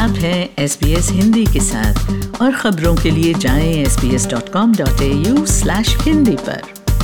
आप हैं SBS हिंदी के साथ और खबरों के लिए जाएं sbs.com.au/hindi पर।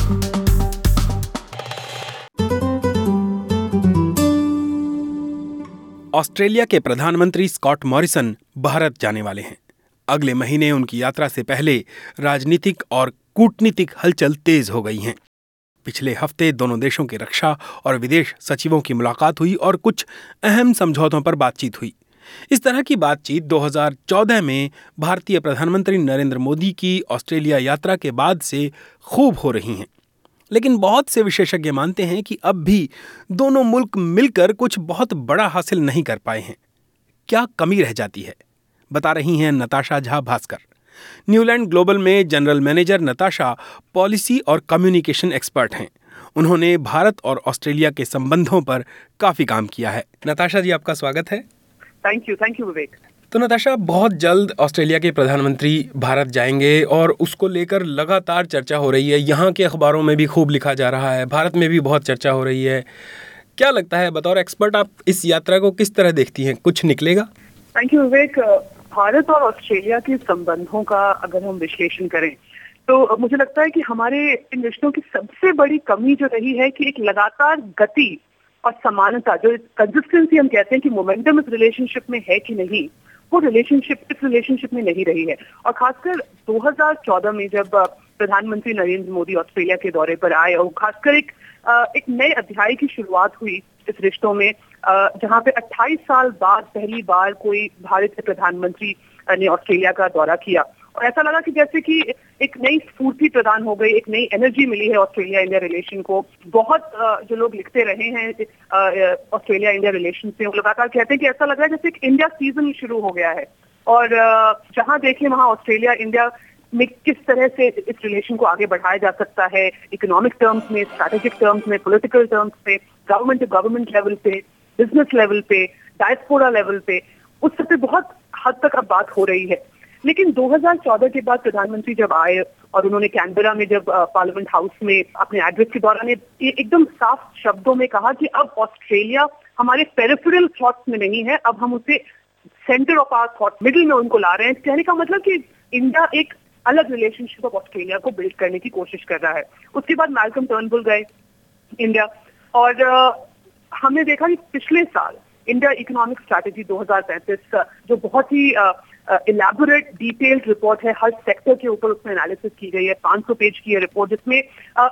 ऑस्ट्रेलिया के प्रधानमंत्री स्कॉट मॉरिसन भारत जाने वाले हैं। अगले महीने उनकी यात्रा से पहले राजनीतिक और कूटनीतिक हलचल तेज हो गई हैं। पिछले हफ्ते दोनों देशों के रक्षा और विदेश सचिवों की मुलाकात हुई और कुछ अहम समझौतों पर बातचीत हुई। इस तरह की बातचीत 2014 में भारतीय प्रधानमंत्री नरेंद्र मोदी की ऑस्ट्रेलिया यात्रा के बाद से खूब हो रही हैं। लेकिन बहुत से विशेषज्ञ मानते हैं कि अब भी दोनों मुल्क मिलकर कुछ बहुत बड़ा हासिल नहीं कर पाए हैं। क्या कमी रह जाती है, बता रही हैं नताशा झा भास्कर। न्यूलैंड ग्लोबल में जनरल मैनेजर नताशा पॉलिसी और कम्युनिकेशन एक्सपर्ट हैं। उन्होंने भारत और ऑस्ट्रेलिया के संबंधों पर काफी काम किया है। नताशा जी, आपका स्वागत है। Thank you Vivek. तो नताशा, बहुत जल्द ऑस्ट्रेलिया के प्रधानमंत्री भारत जाएंगे और उसको लेकर लगातार चर्चा हो रही है। यहाँ के अखबारों में भी खूब लिखा जा रहा है, भारत में भी बहुत चर्चा हो रही है। क्या लगता है, बतौर एक्सपर्ट आप इस यात्रा को किस तरह देखती हैं? कुछ निकलेगा? थैंक यू विवेक। भारत और ऑस्ट्रेलिया के संबंधों का अगर हम विश्लेषण करें तो मुझे लगता है कि हमारे इन रिश्तों की सबसे बड़ी कमी जो रही है कि एक लगातार गति और समानता, जो कंसिस्टेंसी हम कहते हैं कि मोमेंटम इस रिलेशनशिप में है कि नहीं, वो इस रिलेशनशिप में नहीं रही है। और खासकर 2014 में जब प्रधानमंत्री नरेंद्र मोदी ऑस्ट्रेलिया के दौरे पर आए और खासकर एक नए अध्याय की शुरुआत हुई इस रिश्तों में, जहां पे 28 साल बाद पहली बार कोई भारतीय प्रधानमंत्री ने ऑस्ट्रेलिया का दौरा किया और ऐसा लगा कि जैसे कि एक नई स्फूर्ति प्रदान हो गई, एक नई एनर्जी मिली है ऑस्ट्रेलिया इंडिया रिलेशन को। बहुत जो लोग लिखते रहे हैं ऑस्ट्रेलिया इंडिया रिलेशन से, वो लगातार कहते हैं कि ऐसा लग रहा है जैसे एक इंडिया सीजन शुरू हो गया है और जहां देखें वहां ऑस्ट्रेलिया इंडिया में किस तरह से इस रिलेशन को आगे बढ़ाया जा सकता है, इकोनॉमिक टर्म्स में, स्ट्रैटेजिक टर्म्स में, पॉलिटिकल टर्म्स पे, गवर्नमेंट टू गवर्नमेंट लेवल पे, बिजनेस लेवल पे, डायस्पोरा लेवल पे, उस सब पे बहुत हद तक अब बात हो रही है। लेकिन 2014 के बाद प्रधानमंत्री जब आए और उन्होंने कैनबरा में जब पार्लियामेंट हाउस में अपने एड्रेस के दौरान एकदम साफ शब्दों में कहा कि अब ऑस्ट्रेलिया हमारे पेरिफेरल थॉट्स में नहीं है, अब हम उसे centre of our thought, middle में उनको ला रहे हैं। कहने का मतलब कि इंडिया एक अलग रिलेशनशिप ऑफ ऑस्ट्रेलिया को बिल्ड करने की कोशिश कर रहा है। उसके बाद मैल्कम टर्नबुल गए इंडिया और हमने देखा कि पिछले साल इंडिया इकोनॉमिक स्ट्रैटेजी 2035, जो बहुत ही इलैबोरेट डिटेल्ड रिपोर्ट है, हर सेक्टर के ऊपर उसमें एनालिसिस की गई है, 500 पेज की है रिपोर्ट, जिसमें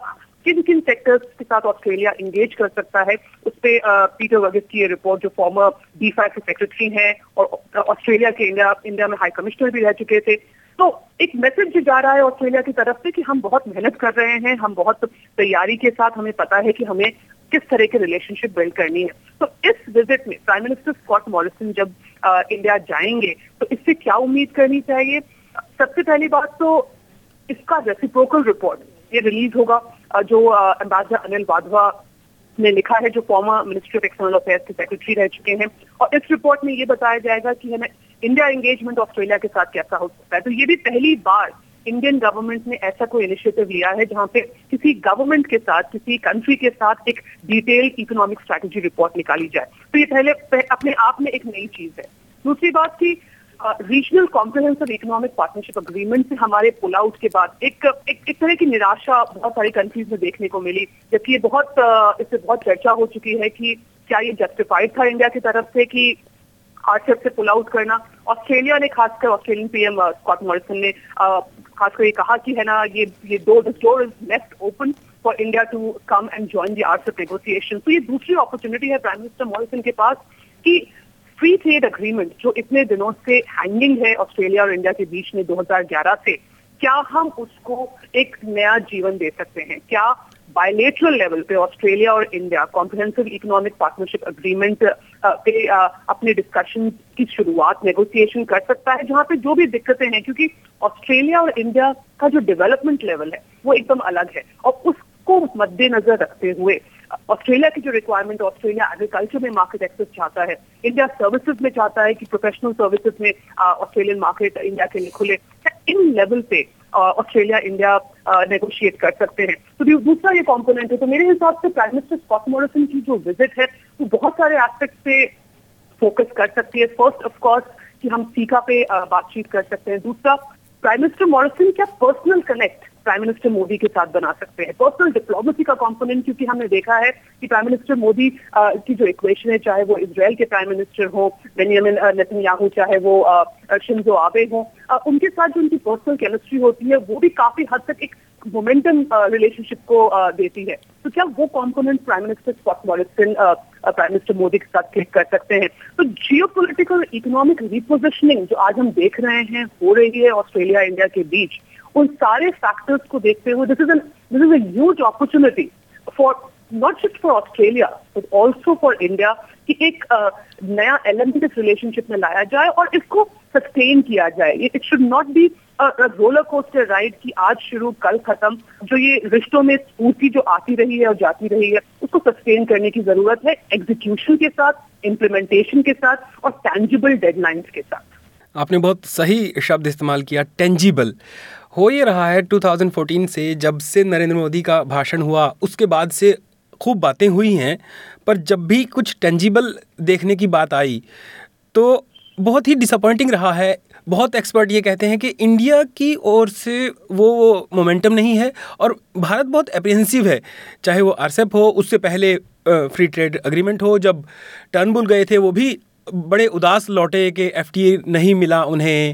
किन किन सेक्टर्स के साथ ऑस्ट्रेलिया इंगेज कर सकता है, उस पे पीटर वर्गिस की ये रिपोर्ट, जो फॉर्मर D5 के सेक्रेटरी हैं और ऑस्ट्रेलिया के इंडिया में हाई कमिश्नर भी रह चुके थे। तो एक मैसेज जा रहा है ऑस्ट्रेलिया की तरफ से कि हम बहुत मेहनत कर रहे हैं, हम बहुत तैयारी के साथ, हमें पता है कि हमें किस तरह की रिलेशनशिप बिल्ड करनी है। तो इस विजिट में प्राइम मिनिस्टर स्कॉट मॉरिसन जब इंडिया जाएंगे तो इससे क्या उम्मीद करनी चाहिए? सबसे पहली बात तो इसका रेसिप्रोकल रिपोर्ट ये रिलीज होगा, जो एम्बेसडर अनिल वाधवा ने लिखा है, जो former ministry of external affairs के सेक्रेटरी रह चुके हैं। और इस रिपोर्ट में ये बताया जाएगा कि हमें इंडिया एंगेजमेंट ऑस्ट्रेलिया के साथ कैसा हो सकता है। तो ये भी पहली बार इंडियन गवर्नमेंट ने ऐसा कोई इनिशिएटिव लिया है जहां पे किसी गवर्नमेंट के साथ, किसी कंट्री के साथ एक डिटेल्ड इकोनॉमिक स्ट्रैटेजी रिपोर्ट निकाली जाए। तो ये पहले अपने आप में एक नई चीज है। दूसरी बात की regional comprehensive economic partnership agreement से हमारे पुल आउट के बाद एक तरह की निराशा बहुत सारी कंट्रीज में देखने को मिली, जबकि इससे बहुत चर्चा हो चुकी है कि क्या ये जस्टिफाइड था इंडिया की तरफ से कि RCEP से पुल आउट करना। ऑस्ट्रेलिया ने, खासकर ऑस्ट्रेलियन PM स्कॉट मॉरिसन ने खासकर ये कहा कि है ना, ये door is left open for India to come and join the RCEP negotiation. तो ये दूसरी अपॉर्चुनिटी है प्राइम मिनिस्टर मॉरिसन के पास कि फ्री ट्रेड एग्रीमेंट जो इतने दिनों से हैंगिंग है ऑस्ट्रेलिया और इंडिया के बीच में 2011 से, क्या हम उसको एक नया जीवन दे सकते हैं? क्या बायलेटरल लेवल पे ऑस्ट्रेलिया और India comprehensive economic partnership agreement पे अपने डिस्कशन की शुरुआत, नेगोशिएशन कर सकता है, जहां पे जो भी दिक्कतें हैं, क्योंकि ऑस्ट्रेलिया और इंडिया का जो डेवलपमेंट लेवल है वो एकदम अलग है और उसको मद्देनजर रखते हुए ऑस्ट्रेलिया की जो रिक्वायरमेंट, ऑस्ट्रेलिया एग्रीकल्चर में मार्केट एक्सेस चाहता है, इंडिया सर्विसेज में चाहता है कि प्रोफेशनल सर्विसेज में ऑस्ट्रेलियन मार्केट इंडिया के लिए खुले, इन लेवल पे ऑस्ट्रेलिया इंडिया नेगोशिएट कर सकते हैं। तो दूसरा ये कॉम्पोनेंट है। तो मेरे हिसाब से प्राइम मिनिस्टर स्कॉट मॉरिसन की जो विजिट है वो बहुत सारे एस्पेक्ट पे फोकस कर सकती है। फर्स्ट ऑफ कोर्स कि हम सीका पे बातचीत कर सकते हैं। दूसरा, प्राइम मिनिस्टर मॉरिसन क्या personal connect prime minister Modi के साथ बना सकते हैं, पर्सनल डिप्लोमेसी का कंपोनेंट, क्योंकि हमने देखा है कि प्राइम मिनिस्टर मोदी की जो इक्वेशन है, चाहे वो इजराइल के प्राइम मिनिस्टर हो बेंजामिन नेतन्याहू, चाहे वो शिंजो आबे हो, उनके साथ जो उनकी पर्सनल केमिस्ट्री होती है वो भी काफी हद तक एक मोमेंटम रिलेशनशिप को देती है। तो क्या वो component prime minister Scott Morrison prime minister Modi के साथ क्लिक कर सकते हैं? तो जियोपॉलिटिकल इकोनॉमिक रिपोजिशनिंग जो आज हम देख रहे हैं हो रही है ऑस्ट्रेलिया इंडिया के बीच, उन सारे फैक्टर्स को देखते हुए this is a huge opportunity for not just for Australia but also for India कि एक नया एलिमेंट इस रिलेशनशिप में लाया जाए और इसको सस्टेन किया जाए। It should not be roller coaster ride की आज शुरू कल खत्म। जो ये रिश्तों में स्फूर्ति जो आती रही है और जाती रही है उसको सस्टेन करने की जरूरत है, एग्जीक्यूशन के साथ, इम्प्लीमेंटेशन के साथ और टैंजिबल डेडलाइंस के साथ। आपने बहुत सही शब्द इस्तेमाल किया, टेंजिबल। हो ये रहा है 2014 से, जब से नरेंद्र मोदी का भाषण हुआ उसके बाद से खूब बातें हुई हैं, पर जब भी कुछ टेंजिबल देखने की बात आई तो बहुत ही डिसअपॉइंटिंग रहा है। बहुत एक्सपर्ट ये कहते हैं कि इंडिया की ओर से वो मोमेंटम नहीं है और भारत बहुत एप्रीहेंसिव है, चाहे वो आरसेप हो, उससे पहले फ्री ट्रेड एग्रीमेंट हो, जब टर्नबुल गए थे वो भी बड़े उदास लौटे कि एफटीए नहीं मिला उन्हें।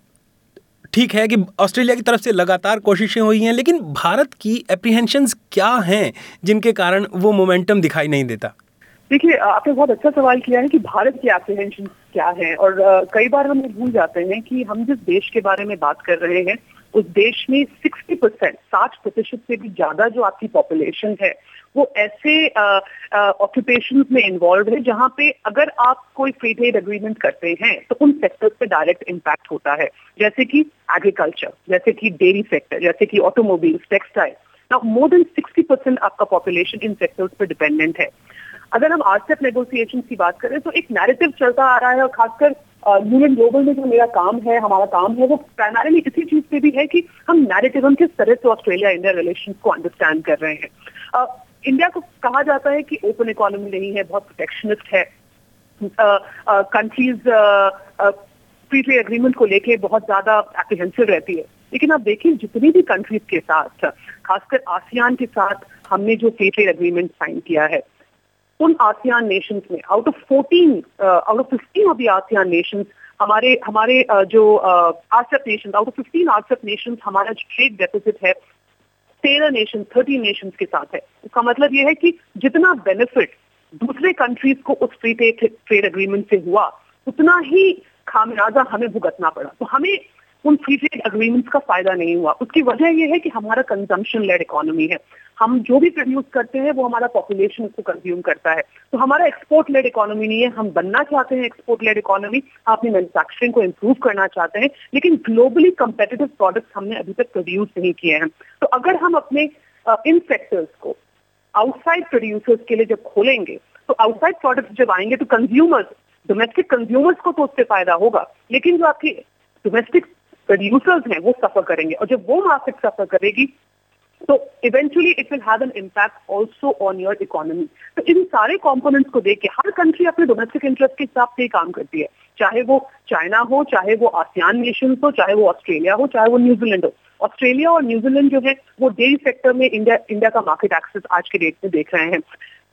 ठीक है कि ऑस्ट्रेलिया की तरफ से लगातार कोशिशें हुई हैं, लेकिन भारत की एप्रीहेंशंस क्या हैं जिनके कारण वो मोमेंटम दिखाई नहीं देता? देखिए, आपने बहुत अच्छा सवाल किया है कि भारत की एप्रीहेंशन क्या है, और कई बार हम भूल जाते हैं कि हम जिस देश के बारे में बात कर रहे हैं उस देश में 60% से भी ज्यादा जो आपकी पॉपुलेशन है वो ऐसे ऑक्यूपेशन में इन्वॉल्व है जहां पे अगर आप कोई फ्री ट्रेड एग्रीमेंट करते हैं तो उन सेक्टर्स पे डायरेक्ट इम्पैक्ट होता है, जैसे कि एग्रीकल्चर, जैसे कि डेयरी सेक्टर, जैसे कि automobiles, textile. Now more than 60% आपका पॉपुलेशन इन सेक्टर्स पे डिपेंडेंट है। अगर हम आरसेप नेगोशिएशन की बात करें तो एक नैरेटिव चलता आ रहा है, और खासकर यूनियन ग्लोबल में जो मेरा काम है, हमारा काम है, वो प्राइमरीली इसी चीज पे भी है कि हम नैरेटिव, हम किस तरह से ऑस्ट्रेलिया इंडिया रिलेशन को अंडरस्टैंड कर रहे हैं। इंडिया को कहा जाता है कि ओपन इकोनॉमी नहीं है, बहुत प्रोटेक्शनिस्ट है, कंट्रीज फ्री ट्रेड एग्रीमेंट को लेके बहुत ज्यादा एप्रीहेंसिव रहती है। लेकिन आप देखिए जितनी भी कंट्रीज के साथ, खासकर आसियान के साथ हमने जो फ्री ट्रेड एग्रीमेंट साइन किया है, उन आसियान नेशंस में out of 15 of the ASEAN nations हमारे जो RCEP nations, out of 15 RCEP nations हमारा जो ट्रेड डेफिसिट है 13 नेशंस के साथ है। इसका मतलब ये है कि जितना बेनिफिट दूसरे कंट्रीज को उस फ्री ट्रेड एग्रीमेंट से हुआ उतना ही खामियाजा हमें भुगतना पड़ा। तो हमें उन फ्री ट्रेड एग्रीमेंट्स का फायदा नहीं हुआ। उसकी वजह यह है कि हमारा कंजम्पशन लेड इकोनॉमी है, हम जो भी प्रोड्यूस करते हैं वो हमारा पॉपुलेशन को कंज्यूम करता है, तो हमारा एक्सपोर्ट लेड इकोनॉमी नहीं है। हम बनना चाहते हैं एक्सपोर्ट लेड इकोनॉमी, अपनी मैन्युफैक्चरिंग को इम्प्रूव करना चाहते हैं, लेकिन ग्लोबली कंपेटिटिव प्रोडक्ट्स हमने अभी तक प्रोड्यूस नहीं किए हैं। तो अगर हम अपने इन सेक्टर्स को आउटसाइड प्रोड्यूसर्स के लिए जब खोलेंगे तो आउटसाइड प्रोडक्ट्स जब आएंगे तो कंज्यूमर्स, डोमेस्टिक कंज्यूमर्स को तो उससे फायदा होगा, लेकिन जो आपकी डोमेस्टिक प्रोड्यूसर्स हैं वो सफर करेंगे, और जब वो मार्केट सफर करेगी तो eventually it will have an impact also on your economy. तो इन सारे कंपोनेंट्स को देख के हर कंट्री अपने डोमेस्टिक इंटरेस्ट के हिसाब से ही काम करती है, चाहे वो चाइना हो, चाहे वो आसियान नेशंस हो, चाहे वो ऑस्ट्रेलिया हो, चाहे वो न्यूजीलैंड हो। ऑस्ट्रेलिया और न्यूजीलैंड जो है वो डेयरी सेक्टर में इंडिया का मार्केट एक्सेस आज के डेट में देख रहे हैं।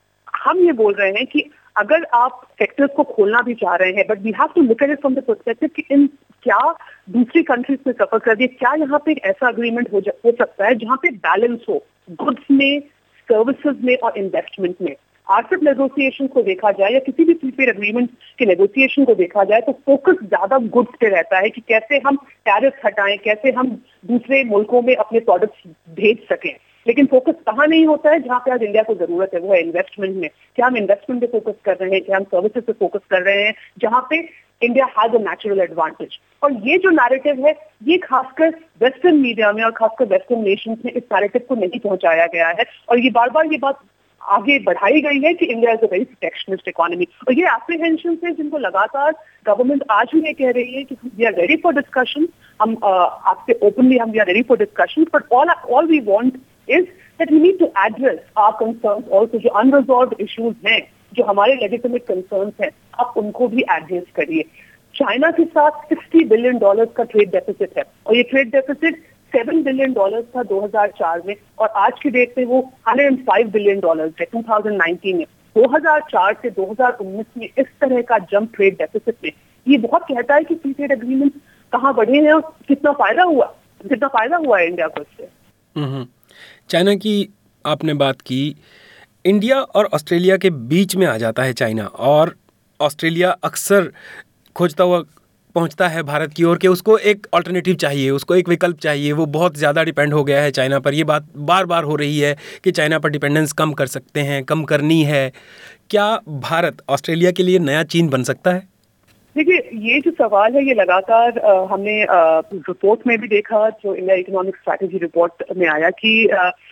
हम ये बोल रहे हैं कि अगर आप सेक्टर्स को खोलना भी चाह रहे हैं, but we have to look at it from the perspective कि इन क्या दूसरी कंट्रीज में सफर कर दिए, क्या यहाँ पे एक ऐसा अग्रीमेंट हो सकता है जहाँ पे बैलेंस हो गुड्स में, सर्विसेज में और इन्वेस्टमेंट में। आरसेप नेगोशिएशन को देखा जाए या किसी भी फ्री ट्रेड एग्रीमेंट के नेगोशिएशन को देखा जाए तो फोकस ज्यादा गुड्स पे रहता है कि कैसे हम टैरिफ हटाएं, कैसे हम दूसरे मुल्कों में अपने प्रोडक्ट्स भेज सकें। लेकिन फोकस कहाँ नहीं होता है जहाँ पे आज इंडिया को जरूरत है, वो है इन्वेस्टमेंट में। क्या हम इन्वेस्टमेंट पे फोकस कर रहे हैं, क्या हम सर्विसेज पे फोकस कर रहे हैं जहाँ पे India has a natural advantage. और ये जो नैरेटिव है ये खासकर वेस्टर्न मीडिया में और खासकर वेस्टर्न नेशंस में इस नैरेटिव को नहीं पहुंचाया गया है, और ये बार बार ये बात आगे बढ़ाई गई है कि India is a very protectionist economy. और ये एप्रीहेंशन है जिनको लगातार गवर्नमेंट आज भी ये कह रही है कि we are ready for discussion, हम आपसे ओपनली हम we are ready for discussion, but all we want is that we need to address our concerns also, जो unresolved issues हैं, जो हमारे legitimate concerns हैं, आप उनको भी address करिए। चाइना के साथ $60 बिलियन का ट्रेड डेफिसिट है और ये ट्रेड डेफिसिट $7 बिलियन था 2004 में और आज की डेट में वो $105 बिलियन है 2019 में। 2004 से 2019 में इस तरह का जंप ट्रेड डेफिसिट में ये बहुत कहता है कि फ्री ट्रेड एग्रीमेंट कहाँ बढ़े हैं और कितना फायदा हुआ है इंडिया को इससे। चाइना की आपने बात की, इंडिया और ऑस्ट्रेलिया के बीच में आ जाता है चाइना, और ऑस्ट्रेलिया अक्सर खोजता हुआ पहुंचता है भारत की ओर कि उसको एक अल्टरनेटिव चाहिए, उसको एक विकल्प चाहिए। वो बहुत ज़्यादा डिपेंड हो गया है चाइना पर। ये बात बार बार हो रही है कि चाइना पर डिपेंडेंस कम कर सकते हैं, कम करनी है। क्या भारत ऑस्ट्रेलिया के लिए नया चीन बन सकता है? देखिए, ये जो सवाल है ये लगातार हमने रिपोर्ट में भी देखा, जो इंडिया इकोनॉमिक स्ट्रैटेजी रिपोर्ट में आया कि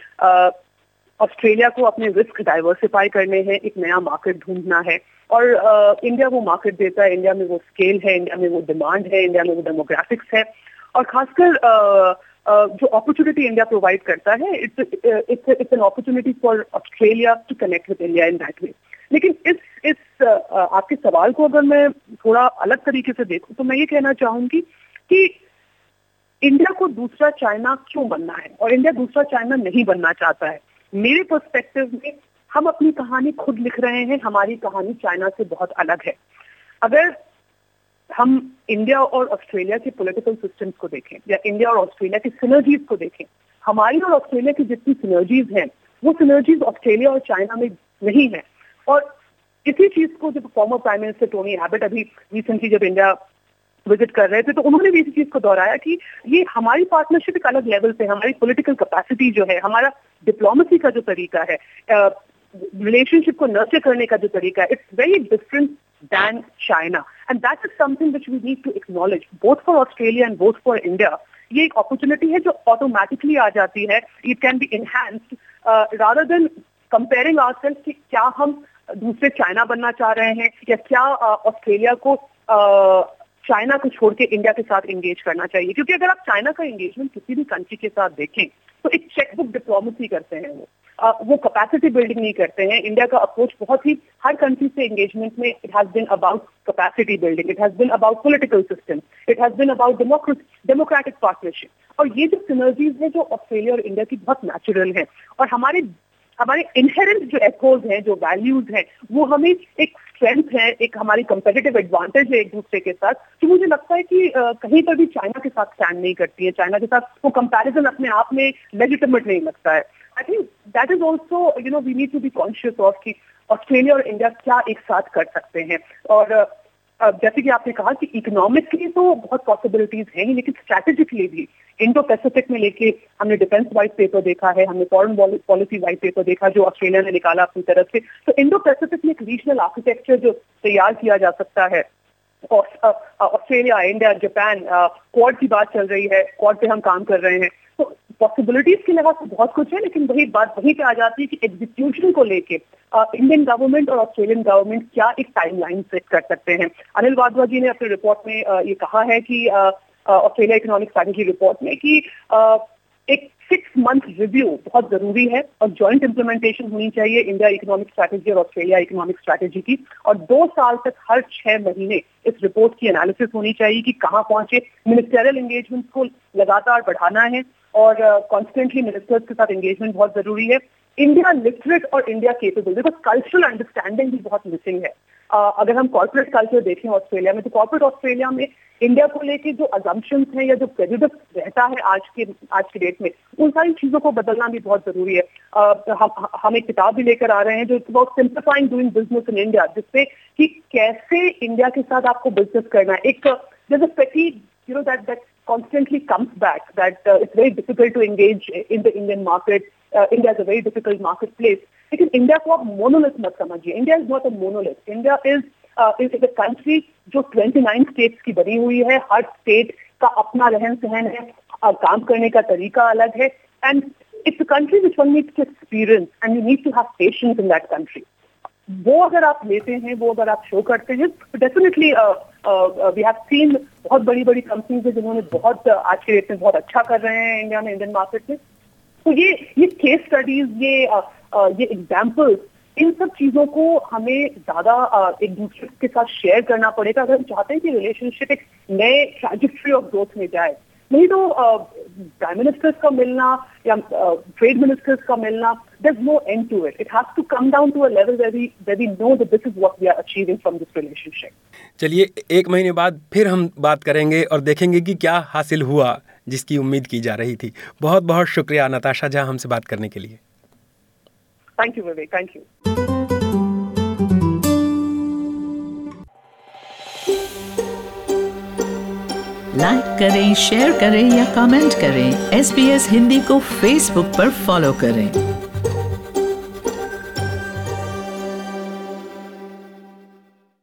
ऑस्ट्रेलिया को अपने रिस्क डाइवर्सिफाई करने हैं, एक नया मार्केट ढूंढना है और इंडिया वो मार्केट देता है। इंडिया में वो स्केल है, इंडिया में वो डिमांड है, इंडिया में वो डेमोग्राफिक्स है और खासकर जो अपॉर्चुनिटी इंडिया प्रोवाइड करता है, it's an opportunity for Australia to connect with India in that way. लेकिन इस आपके सवाल को अगर मैं थोड़ा अलग तरीके से देखूं तो मैं ये कहना चाहूंगी कि इंडिया को दूसरा चाइना क्यों बनना है और इंडिया दूसरा चाइना नहीं बनना चाहता है। मेरे पर्सपेक्टिव में हम अपनी कहानी खुद लिख रहे हैं, हमारी कहानी चाइना से बहुत अलग है। अगर हम इंडिया और ऑस्ट्रेलिया के पॉलिटिकल सिस्टम्स को देखें या इंडिया और ऑस्ट्रेलिया की सिनर्जीज को देखें, हमारी और ऑस्ट्रेलिया की जितनी सिनर्जीज हैं वो सिनर्जीज ऑस्ट्रेलिया और चाइना में नहीं है। और इसी चीज को जब former prime minister Tony Abbott अभी रिसेंटली जब इंडिया विजिट कर रहे थे तो उन्होंने भी इसी चीज को दोहराया कि ये हमारी पार्टनरशिप एक अलग लेवल पे, हमारी पॉलिटिकल कैपेसिटी जो है, हमारा डिप्लोमेसी का जो तरीका है, रिलेशनशिप को नर्चर करने का जो तरीका है, it's very different than China and that is something which we need to acknowledge both for Australia and both for India. ये एक अपॉर्चुनिटी है जो ऑटोमेटिकली आ जाती है, it can be enhanced rather than comparing ourselves कि क्या हम दूसरे चाइना बनना चाह रहे हैं या क्या ऑस्ट्रेलिया को चाइना को छोड़ के इंडिया के साथ एंगेज करना चाहिए। क्योंकि अगर आप चाइना का एंगेजमेंट किसी भी कंट्री के साथ देखें तो एक चेकबुक डिप्लोमेसी करते हैं वो कैपेसिटी बिल्डिंग नहीं करते हैं। इंडिया का अप्रोच बहुत ही हर कंट्री से एंगेजमेंट में it has been about capacity building, it has been about political system, it has been about democratic partnership. और ये जो सिनर्जीज है जो ऑस्ट्रेलिया और इंडिया की बहुत नेचुरल है और हमारे इनहेरेंट जो एकोज हैं, जो वैल्यूज हैं, वो हमें एक स्ट्रेंथ है, एक हमारी कंपेटिटिव एडवांटेज है एक दूसरे के साथ, तो मुझे लगता है कि कहीं पर भी चाइना के साथ स्टैंड नहीं करती है। चाइना के साथ वो कंपैरिजन अपने आप में लेजिटिमेट नहीं लगता है। I think that is also we need to be conscious of कि ऑस्ट्रेलिया और इंडिया क्या एक साथ कर सकते हैं। और जैसे कि आपने कहा कि इकोनॉमिकली तो बहुत पॉसिबिलिटीज हैं ही, लेकिन स्ट्रैटेजिकली भी इंडो पैसिफिक में लेके हमने डिफेंस व्हाइट पेपर देखा है, हमने फॉरेन पॉलिसी व्हाइट पेपर देखा जो ऑस्ट्रेलिया ने निकाला अपनी तरफ से। तो इंडो पैसिफिक में एक रीजनल आर्किटेक्चर जो तैयार किया जा सकता है, ऑस्ट्रेलिया, इंडिया, जापान, क्वाड की बात चल रही है, क्वाड पे हम काम कर रहे हैं। तो पॉसिबिलिटीज के लिहाज से बहुत कुछ है, लेकिन वही बात वहीं पे आ जाती है कि एग्जीक्यूशन को लेके इंडियन गवर्नमेंट और ऑस्ट्रेलियन गवर्नमेंट क्या एक टाइमलाइन सेट कर सकते हैं। अनिल वाधवा जी ने अपने रिपोर्ट में ये कहा है कि ऑस्ट्रेलिया इकोनॉमिक स्ट्रैटेजी रिपोर्ट में कि एक 6 मंथ रिव्यू बहुत जरूरी है और जॉइंट इंप्लीमेंटेशन होनी चाहिए इंडिया इकोनॉमिक स्ट्रैटेजी और ऑस्ट्रेलिया इकोनॉमिक स्ट्रैटेजी की, और 2 साल तक हर 6 महीने इस रिपोर्ट की एनालिसिस होनी चाहिए कि कहाँ पहुंचे। मिनिस्टरियल एंगेजमेंट को लगातार बढ़ाना है और कॉन्स्टेंटली मिनिस्टर्स के साथ एंगेजमेंट बहुत जरूरी है। इंडिया लिटरेट और India capable, because cultural understanding भी बहुत मिसिंग है। अगर हम कॉर्पोरेट कल्चर देखें ऑस्ट्रेलिया में, तो कॉर्पोरेट ऑस्ट्रेलिया में इंडिया को लेके जो अजम्पशंस हैं या जो प्रेजुडिस रहता है आज के डेट में, उन सारी चीजों को बदलना भी बहुत जरूरी है। हम एक किताब भी लेकर आ रहे हैं जो about simplifying doing business in India, जिससे कि कैसे इंडिया के साथ आपको बिजनेस करना है। एक there's a fatigue, that constantly comes back, that it's very difficult to engage in the Indian market. India is a very difficult marketplace. लेकिन इंडिया को आप मोनोलिथ मत समझिए। India is not a monolith. India is a country जो 29 states की बनी हुई है। हर स्टेट का अपना रहन सहन है, काम करने का तरीका अलग है, and it's a country which one needs to experience and you need to have patience in that country. वो अगर आप लेते हैं, वो अगर आप शो करते हैं, तो डेफिनेटली वी हैव सीन बहुत बड़ी बड़ी कंपनीज है जिन्होंने बहुत आज के डेट में बहुत अच्छा कर रहे हैं इंडिया में, इंडियन मार्केट में। तो ये केस स्टडीज, ये एग्जाम्पल्स इन सब चीजों को हमें ज्यादा एक दूसरे के साथ शेयर करना पड़ेगा अगर हम चाहते हैं कि रिलेशनशिप एक नए ट्रैजेक्टरी ऑफ ग्रोथ में जाए। नहीं तो प्राइम मिनिस्टर्स का मिलना या ट्रेड मिनिस्टर्स का मिलना, there's no end to it. It has to come down to a level where we know that this is what we are achieving from this relationship. चलिए 1 महीने बाद फिर हम बात करेंगे और देखेंगे कि क्या हासिल हुआ जिसकी उम्मीद की जा रही थी। बहुत बहुत शुक्रिया नताशा झा हमसे बात करने के लिए। Thank you, Vivek. Thank you. Like करें, शेयर करें या कमेंट करें। SBS हिंदी को फेसबुक पर फॉलो करें।